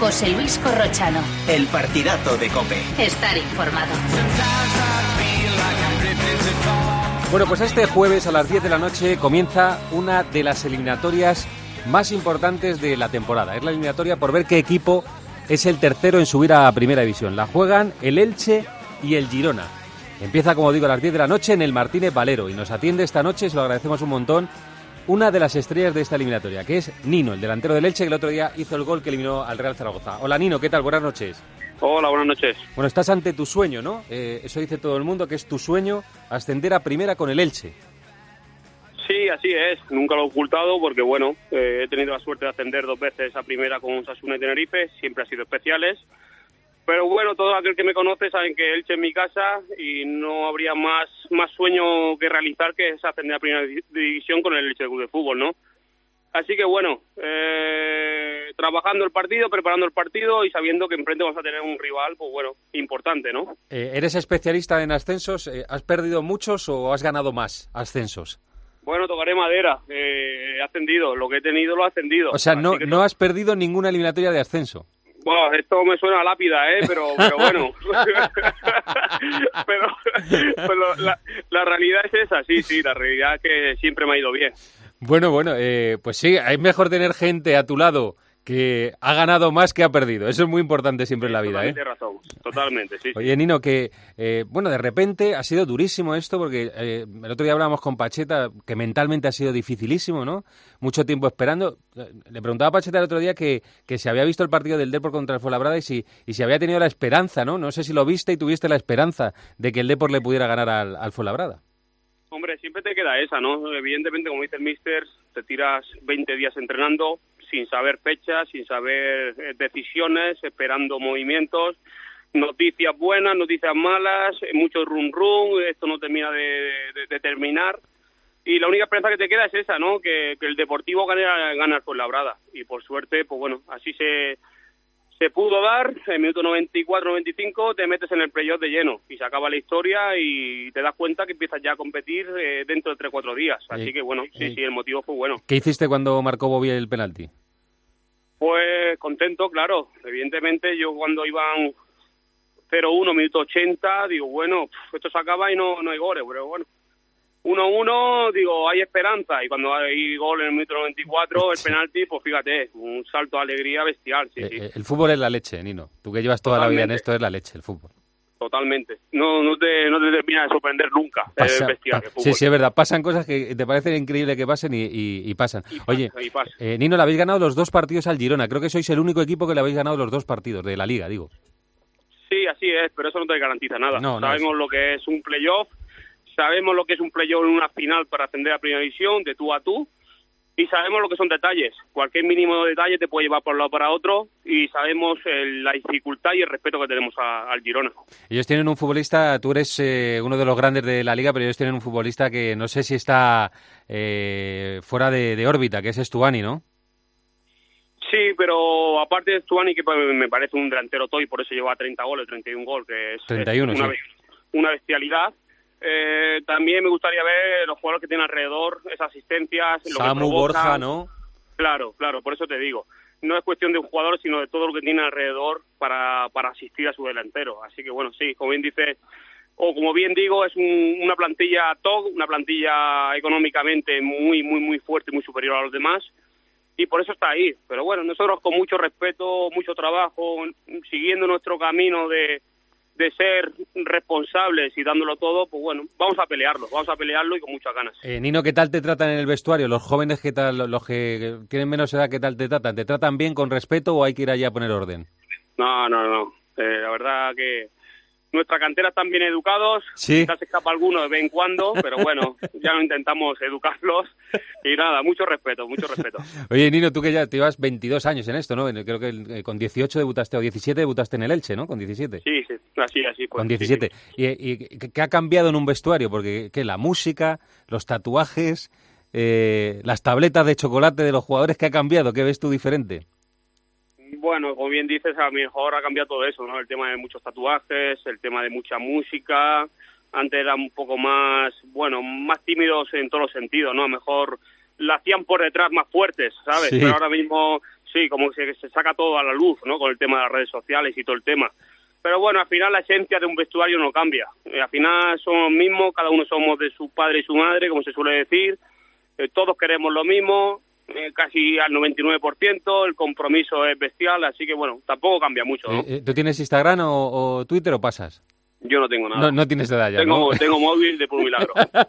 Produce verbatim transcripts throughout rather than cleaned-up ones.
José Luis Corrochano. El partidazo de COPE. Estar informado. Bueno, pues este jueves a las diez de la noche comienza una de las eliminatorias más importantes de la temporada. Es la eliminatoria por ver qué equipo es el tercero en subir a Primera División. La juegan el Elche y el Girona. Empieza, como digo, a las diez de la noche en el Martínez Valero y nos atiende esta noche, se lo agradecemos un montón, una de las estrellas de esta eliminatoria, que es Nino, el delantero del Elche, que el otro día hizo el gol que eliminó al Real Zaragoza. Hola Nino, ¿qué tal? Buenas noches. Hola, buenas noches. Bueno, estás ante tu sueño, ¿no? Eh, eso dice todo el mundo, que es tu sueño ascender a Primera con el Elche. Sí, así es. Nunca lo he ocultado porque, bueno, eh, he tenido la suerte de ascender dos veces a Primera con Osasuna y Tenerife. Siempre han sido especiales. Pero bueno, todo aquel que me conoce saben que Elche es mi casa y no habría más más sueño que realizar que es ascender a Primera División con el Elche Club de Fútbol, ¿no? Así que bueno, eh, trabajando el partido, preparando el partido y sabiendo que enfrente vamos a tener un rival, pues bueno, importante, ¿no? Eh, ¿Eres especialista en ascensos? Eh, ¿Has perdido muchos o has ganado más ascensos? Bueno, tocaré madera. Eh, he ascendido. Lo que he tenido lo he ascendido. O sea, no, que... no has perdido ninguna eliminatoria de ascenso. Bueno, esto me suena a lápida, ¿eh? Pero, pero bueno. pero pero la, la realidad es esa, sí, sí. La realidad es que siempre me ha ido bien. Bueno, bueno, eh, pues sí, es mejor tener gente a tu lado que ha ganado más que ha perdido. Eso es muy importante siempre en la vida, ¿eh? Totalmente razón, totalmente, sí. Oye, Nino, que, eh, bueno, de repente ha sido durísimo esto, porque eh, el otro día hablábamos con Pacheta, que mentalmente ha sido dificilísimo, ¿no? Mucho tiempo esperando. Le preguntaba a Pacheta el otro día que, que si había visto el partido del Depor contra el Fuenlabrada y si, y si había tenido la esperanza, ¿no? No sé si lo viste y tuviste la esperanza de que el Depor le pudiera ganar al, al Fuenlabrada. Hombre, siempre te queda esa, ¿no? Evidentemente, como dice el míster, te tiras veinte días entrenando sin saber fechas, sin saber eh, decisiones, esperando movimientos, noticias buenas, noticias malas, eh, mucho rum rum, esto no termina de, de, de terminar. Y la única esperanza que te queda es esa, ¿no? Que, que el Deportivo gane, gane al Fuenlabrada. Y por suerte, pues bueno, así se... Se pudo dar, en el minuto noventa y cuatro noventa y cinco te metes en el playoff de lleno y se acaba la historia y te das cuenta que empiezas ya a competir eh, dentro de tres o cuatro días. Así eh, que bueno, sí, eh, sí, el motivo fue bueno. ¿Qué hiciste cuando marcó Bobby el penalti? Pues contento, claro. Evidentemente yo cuando iban cero uno, minuto ochenta, digo, bueno, esto se acaba y no, no hay goles, pero bueno. uno uno, digo, hay esperanza. Y cuando hay gol en el minuto noventa y cuatro, el penalti, pues fíjate, un salto de alegría bestial. Sí, eh, sí. El fútbol es la leche, Nino. Tú que llevas toda Totalmente. la vida en esto, es la leche, el fútbol. Totalmente. No, no te, no te termina de sorprender nunca. Pasa, es bestial, el fútbol. Sí, sí, es verdad. Pasan cosas que te parecen increíbles que pasen y, y, y pasan. Y pasa, Oye, y pasa. Eh, Nino, le habéis ganado los dos partidos al Girona. Creo que sois el único equipo que le habéis ganado los dos partidos de la Liga, digo. Sí, así es, pero eso no te garantiza nada. No, no Sabemos es. lo que es un playoff, sabemos lo que es un playoff en una final para ascender a Primera División, de tú a tú, y sabemos lo que son detalles. Cualquier mínimo detalle te puede llevar por un lado para otro, y sabemos eh, la dificultad y el respeto que tenemos a, al Girona. Ellos tienen un futbolista, tú eres eh, uno de los grandes de la Liga, pero ellos tienen un futbolista que no sé si está eh, fuera de, de órbita, que es Estuani, ¿no? Sí, pero aparte de Stuani, que me parece un delantero toy, por eso lleva treinta goles, treinta y uno gol, que es, treinta y uno, es una, sí. una bestialidad. Eh, también me gustaría ver los jugadores que tienen alrededor, esas asistencias, lo Samu, que provocan. Borja, ¿no? Claro, claro, por eso te digo. No es cuestión de un jugador, sino de todo lo que tiene alrededor para, para asistir a su delantero. Así que bueno, sí, como bien dice, o como bien digo, es un, una plantilla top, una plantilla económicamente muy, muy, muy fuerte, muy superior a los demás. Y por eso está ahí. Pero bueno, nosotros con mucho respeto, mucho trabajo, siguiendo nuestro camino de, de ser responsables y dándolo todo, pues bueno, vamos a pelearlo, vamos a pelearlo y con muchas ganas. Eh, Nino, ¿qué tal te tratan en el vestuario? ¿Los jóvenes, qué tal, los que tienen menos edad, qué tal te tratan? ¿Te tratan bien, con respeto o hay que ir allá a poner orden? No, no, no. Eh, la verdad que nuestra cantera están bien educados, ¿Sí? quizás escapa alguno de vez en cuando, pero bueno, ya no intentamos educarlos y nada, mucho respeto, mucho respeto. Oye, Nino, tú que ya te llevas veintidós años en esto, ¿no? Creo que con dieciocho debutaste, o diecisiete debutaste en el Elche, ¿no? Con diecisiete. Sí, sí, así, así. Pues, con diecisiete. Sí, sí. ¿Y, y qué ha cambiado en un vestuario? Porque ¿qué? La música, los tatuajes, eh, las tabletas de chocolate de los jugadores, ¿qué ha cambiado? ¿Qué ves tú diferente? Bueno, como bien dices, a lo mejor ha cambiado todo eso, ¿no? El tema de muchos tatuajes, el tema de mucha música. Antes eran un poco más, bueno, más tímidos en todos los sentidos, ¿no? A lo mejor la hacían por detrás más fuertes, ¿sabes? Sí. Pero ahora mismo sí, como que se, se saca todo a la luz, ¿no? Con el tema de las redes sociales y todo el tema. Pero bueno, al final la esencia de un vestuario no cambia. Eh, al final somos los mismos, cada uno somos de su padre y su madre, como se suele decir. Eh, todos queremos lo mismo, eh, casi al noventa y nueve por ciento, el compromiso es bestial, así que bueno, tampoco cambia mucho, ¿no? Eh, ¿Tú tienes Instagram o, o Twitter o pasas? Yo no tengo nada. No, no tienes edad ya, tengo, ¿no? Tengo móvil de por milagro.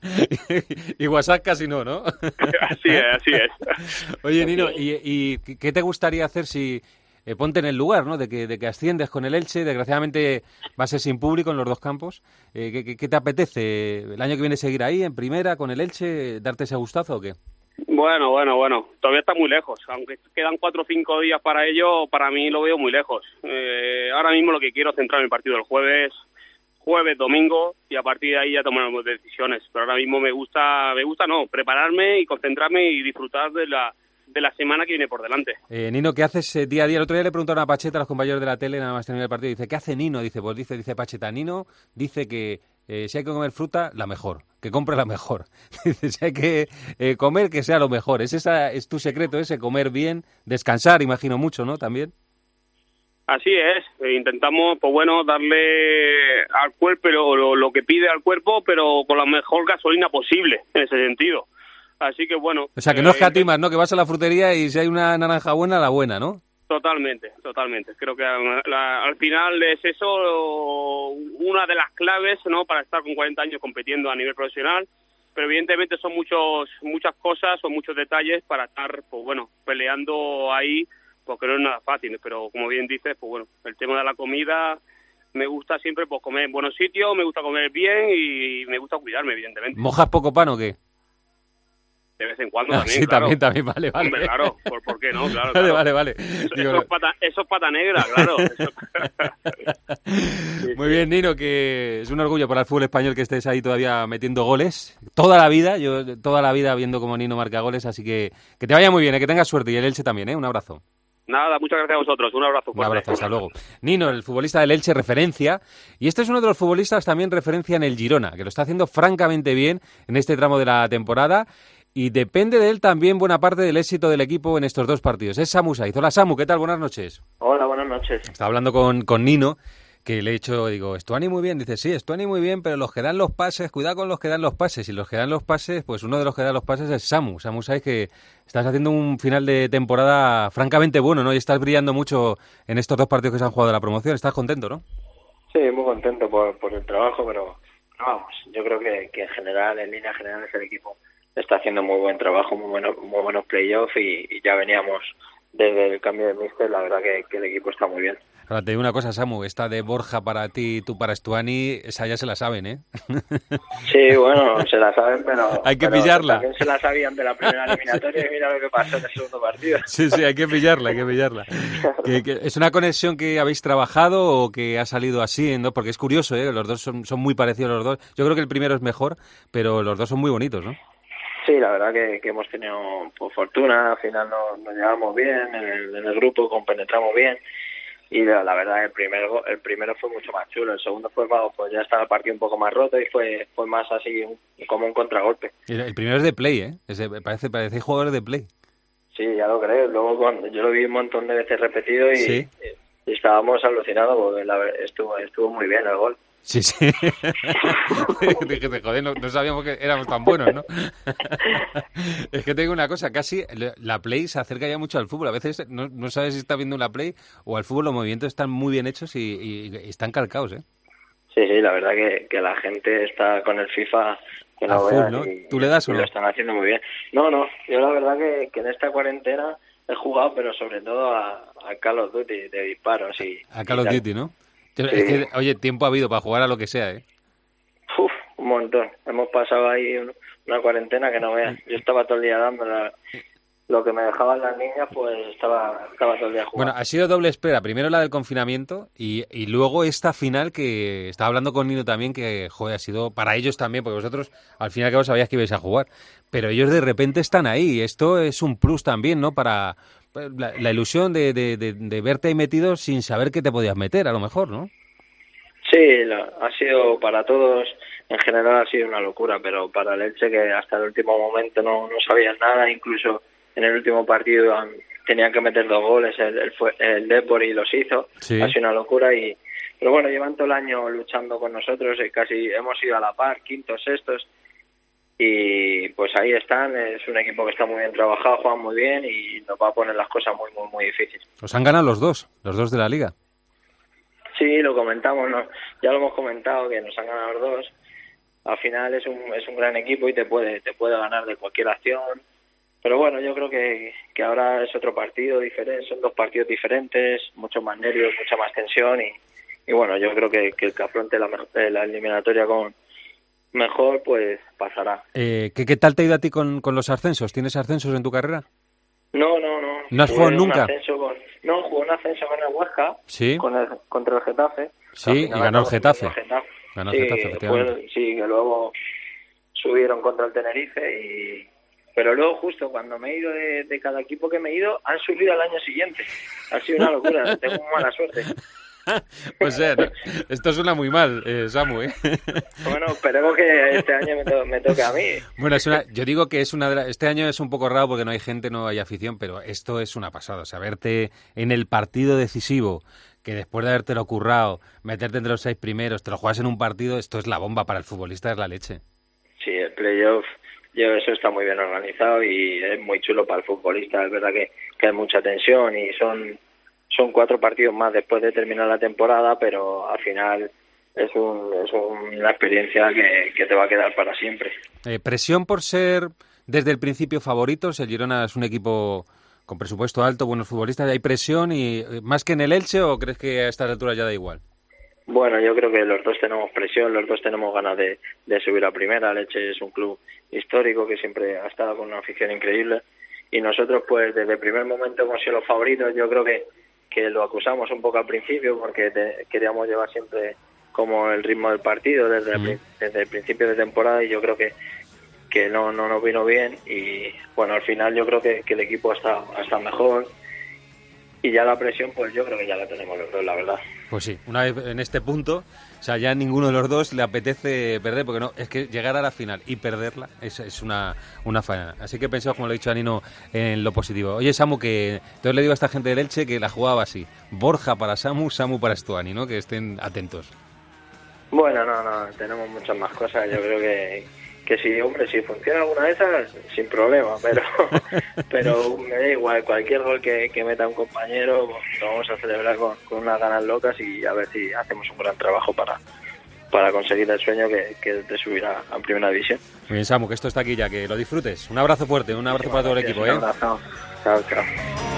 Y WhatsApp casi no, ¿no? Así es, así es. Oye, Nino, ¿y, y qué te gustaría hacer si... Eh, ponte en el lugar, ¿no? De que, de que asciendes con el Elche, desgraciadamente va a ser sin público en los dos campos. Eh, ¿qué, qué te apetece? ¿El año que viene seguir ahí, en primera, con el Elche? ¿Darte ese gustazo o qué? Bueno, bueno, bueno. Todavía está muy lejos. Aunque quedan cuatro o cinco días para ello, para mí lo veo muy lejos. Eh, ahora mismo lo que quiero es centrar en el partido del jueves, jueves, domingo, y a partir de ahí ya tomaremos decisiones. Pero ahora mismo me gusta, me gusta no, prepararme y concentrarme y disfrutar de la... de la semana que viene por delante. Eh, Nino, ¿qué haces eh, día a día? El otro día le preguntaron a Pacheta, a los compañeros de la tele, nada más terminar el partido, dice, ¿qué hace Nino? Dice, pues dice, dice Pacheta, Nino dice que eh, si hay que comer fruta, la mejor, que compre la mejor. Dice, si hay que eh, comer, que sea lo mejor. ¿Es esa, es tu secreto ese, comer bien, descansar, imagino mucho, ¿no? También. Así es, eh, intentamos, pues bueno, darle al cuerpo lo, lo, lo que pide al cuerpo, pero con la mejor gasolina posible, en ese sentido. Así que bueno... O sea, que no escatimas, ¿no? Que vas a la frutería y si hay una naranja buena, la buena, ¿no? Totalmente, totalmente. Creo que la, la, al final es eso una de las claves, ¿no? Para estar con cuarenta años compitiendo a nivel profesional. Pero evidentemente son muchos muchas cosas, son muchos detalles para estar, pues bueno, peleando ahí, porque no es nada fácil. Pero como bien dices, pues bueno, el tema de la comida... Me gusta siempre pues comer en buenos sitios, me gusta comer bien y me gusta cuidarme, evidentemente. ¿Mojas poco pan o qué? De vez en cuando Ah, también, sí, claro. también, también, vale, vale. Hombre, claro, ¿por, ¿por qué no? Claro, Vale, claro. vale, vale. Eso, Digo, eso, es pata, eso es pata negra, claro. Eso... Muy bien, Nino, que es un orgullo para el fútbol español que estés ahí todavía metiendo goles. Toda la vida, yo toda la vida viendo cómo Nino marca goles, así que que te vaya muy bien, eh, que tengas suerte y el Elche también, ¿eh? Un abrazo. Nada, muchas gracias a vosotros. Un abrazo fuerte. Un abrazo, hasta luego. Nino, el futbolista del Elche, referencia. Y este es uno de los futbolistas también referencia en el Girona, que lo está haciendo francamente bien en este tramo de la temporada. Y depende de él también buena parte del éxito del equipo en estos dos partidos. Es Samu Saiz. Hola, Samu, ¿qué tal? Buenas noches. Hola, buenas noches. Estaba hablando con, con Nino, que le he dicho, digo, Estuani muy bien. Dice, sí, Estuani muy bien, pero los que dan los pases, cuidado con los que dan los pases. Y los que dan los pases, pues uno de los que da los pases es Samu. Samu Saiz, que estás haciendo un final de temporada francamente bueno, ¿no? Y estás brillando mucho en estos dos partidos que se han jugado de la promoción. ¿Estás contento, no? Sí, muy contento por, por el trabajo, pero vamos, yo creo que, que en general, en líneas generales, el equipo está haciendo muy buen trabajo, muy buenos, muy buenos playoffs y, y ya veníamos desde el cambio de míster, la verdad que, que el equipo está muy bien. Ahora te digo una cosa, Samu, esta de Borja para ti y tú para Estuani, esa ya se la saben, ¿eh? Sí, bueno, se la saben, pero... hay que pero pillarla. También se la sabían de la primera eliminatoria y mira lo que pasó en el segundo partido. Sí, sí, hay que pillarla, hay que pillarla. que, que ¿Es una conexión que habéis trabajado o que ha salido así? ¿No? Porque es curioso, ¿eh? Los dos son, son muy parecidos los dos. Yo creo que el primero es mejor, pero los dos son muy bonitos, ¿no? Sí, la verdad que, que hemos tenido pues, fortuna, al final nos, nos llevamos bien, en el, en el grupo compenetramos bien y la, la verdad el primero el primero fue mucho más chulo, el segundo fue pues ya estaba el partido un poco más roto y fue fue más así un, como un contragolpe. El, el primero es de play, ¿eh? Es de, parece parece jugadores de play. Sí, ya lo creo, luego cuando, yo lo vi un montón de veces repetido y, ¿sí? y, y estábamos alucinados porque la, estuvo estuvo muy bien el gol. Sí, sí. Dije, joder, no, no sabíamos que éramos tan buenos, ¿no? Es que tengo una cosa, casi la Play se acerca ya mucho al fútbol. A veces no, no sabes si está viendo una Play o al fútbol, los movimientos están muy bien hechos y, y, y están calcados, ¿eh? Sí, sí, la verdad que, que la gente está con el FIFA... Que a full, ¿no? Y, ¿Tú le das o no? Lo están haciendo muy bien. No, no, yo la verdad que, que en esta cuarentena he jugado, pero sobre todo a, a Call of Duty de disparos y... A Call of Duty, ¿no? Sí. Es que, oye, tiempo ha habido para jugar a lo que sea, ¿eh? Uf, un montón. Hemos pasado ahí una cuarentena que no veas. Yo estaba todo el día dando la, lo que me dejaban las niñas, pues estaba, estaba todo el día jugando. Bueno, ha sido doble espera. Primero la del confinamiento y, y luego esta final que estaba hablando con Nino también, que, joder, ha sido para ellos también, porque vosotros al fin y al cabo sabíais que ibais a jugar. Pero ellos de repente están ahí. Esto es un plus también, ¿no? Para... La, la ilusión de, de, de, de verte ahí metido sin saber que te podías meter, a lo mejor, ¿no? Sí, la, ha sido para todos, en general ha sido una locura, pero para el Elche que hasta el último momento no, no sabían nada, incluso en el último partido tenían que meter dos goles el, el, el Depor y los hizo. Sí. Ha sido una locura y pero bueno, llevan todo el año luchando con nosotros, y casi hemos ido a la par, quintos, sextos, y pues ahí están. Es un equipo que está muy bien trabajado, juegan muy bien y nos va a poner las cosas muy, muy, muy difíciles. Os han ganado los dos, los dos de la Liga. Sí, lo comentamos, ¿no? Ya lo hemos comentado, que nos han ganado los dos. Al final es un, es un gran equipo y te puede, te puede ganar de cualquier acción. Pero bueno, yo creo que, que ahora es otro partido diferente, son dos partidos diferentes, mucho más nervios, mucha más tensión y Y bueno, yo creo que, que el que afronte la, la eliminatoria con mejor, pues pasará. Eh, ¿qué, ¿Qué tal te ha ido a ti con, con los ascensos? ¿Tienes ascensos en tu carrera? No, no, no. ¿No has jugado nunca? Con, no, jugué un ascenso con el Huesca, ¿Sí? con el, contra el Getafe. Sí, y ganó el Getafe. El Getafe. Ganó el sí, Getafe, efectivamente. Pues, sí, que luego subieron contra el Tenerife y... Pero luego, justo cuando me he ido de, de cada equipo que me he ido, han subido al año siguiente. Ha sido una locura, tengo mala suerte. O sea, no, esto suena muy mal, eh, Samu, ¿eh? Bueno, esperemos que este año me, to- me toque a mí. Bueno, es una, yo digo que es una de la, este año es un poco raro porque no hay gente, no hay afición, pero esto es una pasada. O sea, verte en el partido decisivo, que después de habértelo currado, meterte entre los seis primeros, te lo juegas en un partido, esto es la bomba para el futbolista, es la leche. Sí, el playoff, yo, eso está muy bien organizado y es muy chulo para el futbolista. Es verdad que, que hay mucha tensión y son... Son cuatro partidos más después de terminar la temporada, pero al final es, un, es una experiencia que, que te va a quedar para siempre. Eh, ¿Presión por ser desde el principio favoritos? El Girona es un equipo con presupuesto alto, buenos futbolistas. ¿Hay presión y más que en el Elche o crees que a estas alturas ya da igual? Bueno, yo creo que los dos tenemos presión, los dos tenemos ganas de, de subir a primera. El Elche es un club histórico que siempre ha estado con una afición increíble y nosotros pues desde el primer momento hemos sido los favoritos. Yo creo que que lo acusamos un poco al principio porque te, queríamos llevar siempre como el ritmo del partido desde, mm. el, desde el principio de temporada y yo creo que que no no nos vino bien y bueno, al final yo creo que, que el equipo está hasta mejor y ya la presión pues yo creo que ya la tenemos los dos, la verdad. Pues sí, una vez en este punto, o sea, ya a ninguno de los dos le apetece perder, porque no, es que llegar a la final y perderla es, es una, una faena. Así que pensamos, como lo ha dicho Anino, en lo positivo. Oye, Samu, que entonces le digo a esta gente del Elche que la jugaba así. Borja para Samu, Samu para Stuani, ¿no? Que estén atentos. Bueno, no, no, tenemos muchas más cosas. Yo creo que, que sí, hombre, si funciona alguna de esas, sin problema, pero pero me da igual, cualquier gol que, que meta un compañero, lo vamos a celebrar con, con unas ganas locas y a ver si hacemos un gran trabajo para, para conseguir el sueño que, que es de subir a, a Primera División. Muy bien, Samu, que esto está aquí ya, que lo disfrutes. Un abrazo fuerte, un abrazo Sí, para todo el gracias, equipo, un ¿eh? abrazo. Chao, chao.